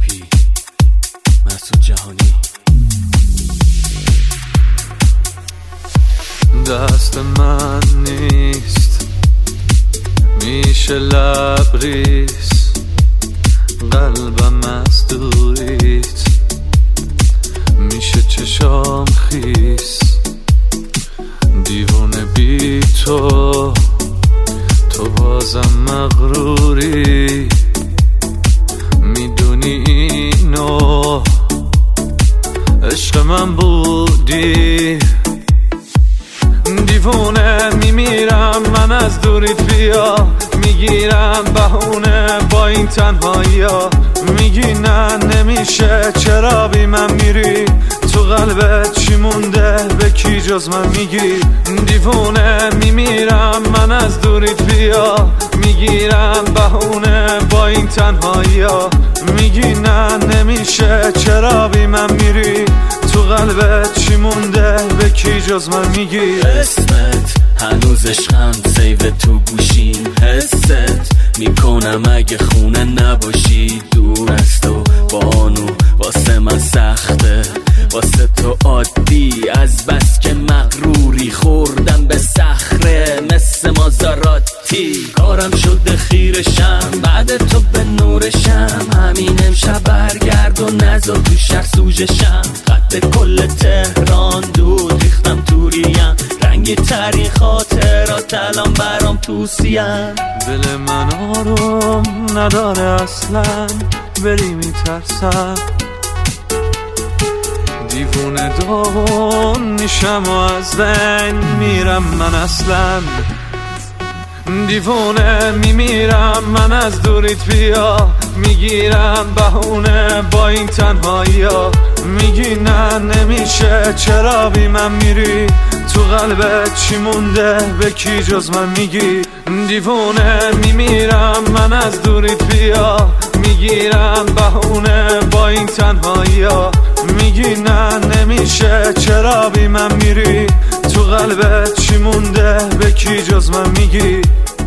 پی مسعود جهانی. دست من نیست میشه لبریز، قلبم از دوریت میشه چشام خیس. دیوونه بی تو بازم مغروری، میدونی اینو عشق من بودی. دیوونه میمیرم من از دوریت، بیا میگیرم بهونه با این تنهایی ها. میگی نه نمیشه، چرا بی من میری؟ تو قلبت چی مونده؟ به کی جز من میگی؟ دیوونه میمیرم من از دوریت، بیا میگیرم بهونه با این تنهایی ها. میگی نه نمیشه، چرا بی من میری؟ تو قلبت چی مونده؟ به کی جز من میگی؟ اسمت هنوز عشقم سیو تو گوشیم، حست میکنم اگه خونه نباشی. دور از تو بانو واسه من سخته، واسه تو عادی از بس که مغروری. خوردم به صخره مثل مازاراتی، کارم شده خیرشم بعد تو به نورشم. همین امشب برگرد و نزا تو شهر سوژشم. قد کل تهران دود ریختم توریم، رنگی ترین خاطرات الان برام توسیم. دل من آروم نداره اصلا، بری میترسم. دیوونه داغون میشم و از بین میرم من اصلا. دیوونه میمیرم من از دوریت، بیا میگیرم بهونه با این تنهایی ها. میگی نه نمیشه، چرا بی من میری؟ تو قلبت چی مونده؟ به کی جز من میگی؟ دیوونه میمیرم من از دوریت، بیا میگیرم بهونه با این تنهایی ها. میگی نه نمیشه، چرا بی من میری؟ تو قلبت چی مونده؟ به کی جز من میگی؟